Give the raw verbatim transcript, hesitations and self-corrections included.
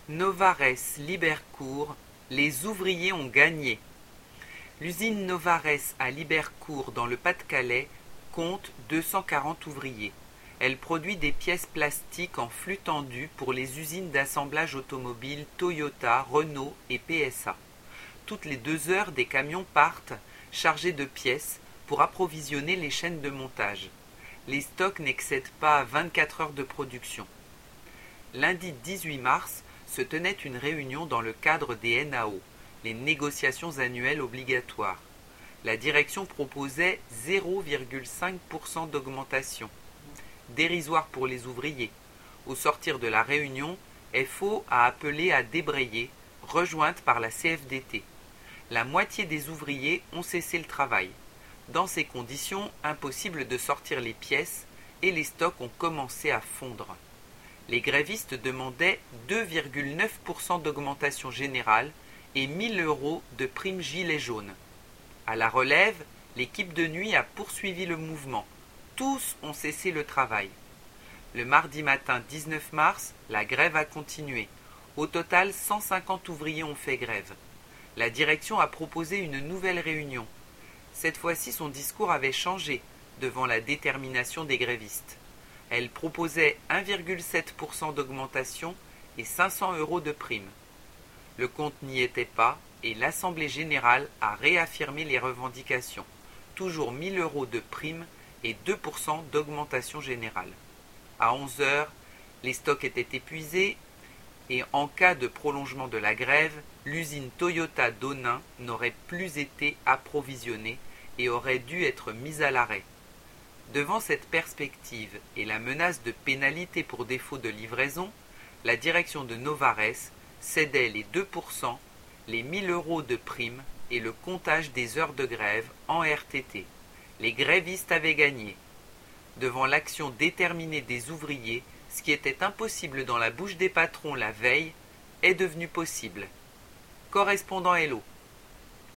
Novarès Libercourt, les ouvriers ont gagné. L'usine Novarès à Libercourt dans le Pas-de-Calais compte deux cent quarante ouvriers. Elle produit des pièces plastiques en flux tendu pour les usines d'assemblage automobile Toyota, Renault et P S A. Toutes les deux heures, des camions partent chargés de pièces pour approvisionner les chaînes de montage. Les stocks n'excèdent pas vingt-quatre heures de production. Lundi dix-huit mars se tenait une réunion dans le cadre des N A O, les négociations annuelles obligatoires. La direction proposait zéro virgule cinq pour cent d'augmentation, dérisoire pour les ouvriers. Au sortir de la réunion, F O a appelé à débrayer, rejointe par la C F D T. La moitié des ouvriers ont cessé le travail. Dans ces conditions, impossible de sortir les pièces et les stocks ont commencé à fondre. Les grévistes demandaient deux virgule neuf pour cent d'augmentation générale et mille euros de prime gilet jaune. À la relève, l'équipe de nuit a poursuivi le mouvement. Tous ont cessé le travail. Le mardi matin dix-neuf mars, la grève a continué. Au total, cent cinquante ouvriers ont fait grève. La direction a proposé une nouvelle réunion. Cette fois-ci, son discours avait changé devant la détermination des grévistes. Elle proposait un virgule sept pour cent d'augmentation et cinq cents euros de prime. Le compte n'y était pas et l'Assemblée générale a réaffirmé les revendications. Toujours mille euros de prime et deux pour cent d'augmentation générale. À onze heures, les stocks étaient épuisés et en cas de prolongement de la grève, l'usine Toyota d'Onain n'aurait plus été approvisionnée et aurait dû être mise à l'arrêt. Devant cette perspective et la menace de pénalité pour défaut de livraison, la direction de Novarès cédait les deux pour cent, les mille euros de prime et le comptage des heures de grève en R T T. Les grévistes avaient gagné. Devant l'action déterminée des ouvriers, ce qui était impossible dans la bouche des patrons la veille est devenu possible. Correspondant Hello.